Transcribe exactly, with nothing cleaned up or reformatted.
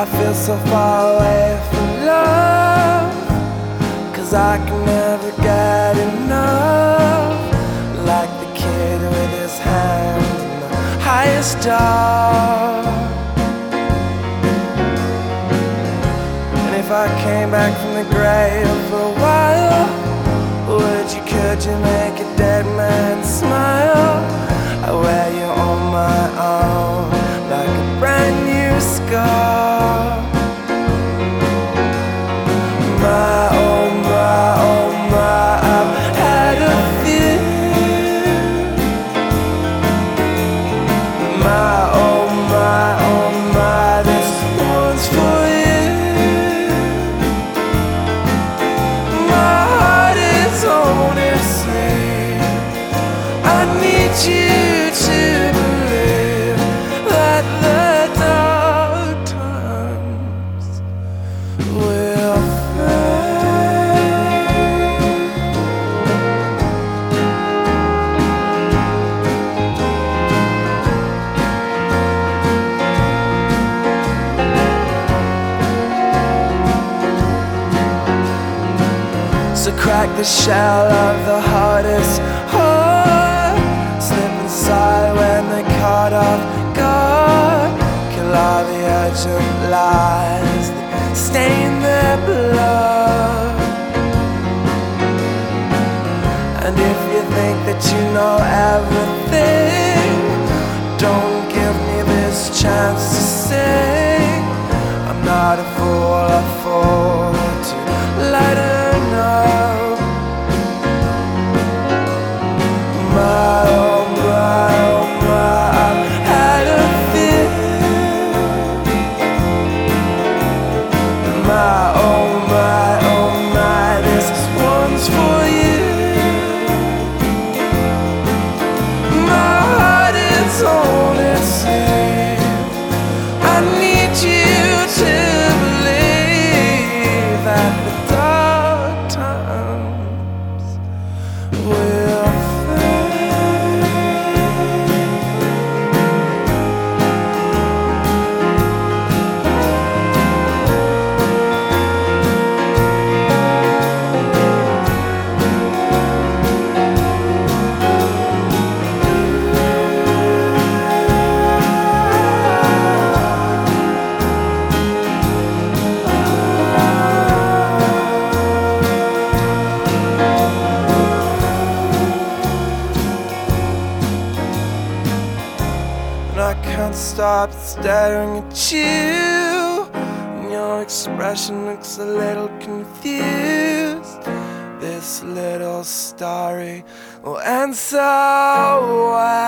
feel so far away from love, 'cause I can never get enough. Like the kid with his hand in the highest star. And if I came back from the grave for a while, would you, could you make a dead man smile? I wear you on my arm like a brand new scar. My, oh my, oh my, I've had a few. My, oh my, oh my, this one's for you. My heart is on its sleeve. I need you to believe that the dark times will So crack the shell of the hardest heart, slip inside when they're caught off guard. Kill all the urgent lies that stain their blood. And if you think that you know everything, don't give me this chance to sing. I'm not a fool, I fall to let her know. My, oh my, oh my, I've had a few. My, oh my, oh my, this one's for you. My heart is on its sleeve. I need you to believe that the dark times will I can't stop staring at you, and your expression looks a little confused. This little story will end so well.